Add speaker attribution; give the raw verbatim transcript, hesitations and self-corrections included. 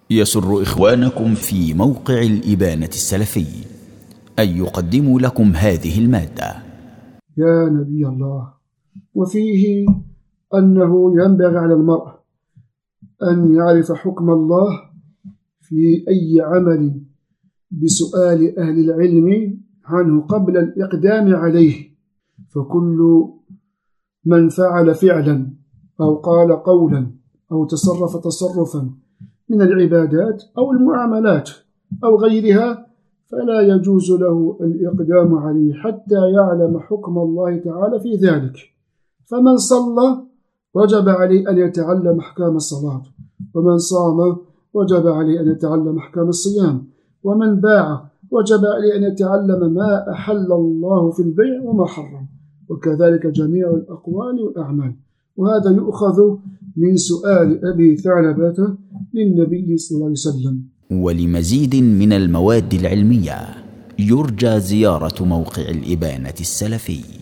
Speaker 1: يسر إخوانكم في موقع الإبانة السلفي أن يقدموا لكم هذه المادة.
Speaker 2: يا نبي الله، وفيه أنه ينبغي على المرء أن يعرف حكم الله في أي عمل بسؤال أهل العلم عنه قبل الإقدام عليه، فكل من فعل فعلا أو قال قولا أو تصرف تصرفا من العبادات أو المعاملات أو غيرها فلا يجوز له الإقدام عليه حتى يعلم حكم الله تعالى في ذلك. فمن صلى وجب عليه أن يتعلم أحكام الصلاة، ومن صام وجب عليه أن يتعلم أحكام الصيام، ومن باع وجب عليه أن يتعلم ما أحل الله في البيع وما حرم، وكذلك جميع الأقوال والأعمال. وهذا يؤخذ من سؤال أبي ثعلبة للنبي صلى الله عليه وسلم.
Speaker 1: ولمزيد من المواد العلمية يرجى زيارة موقع الإبانة السلفي.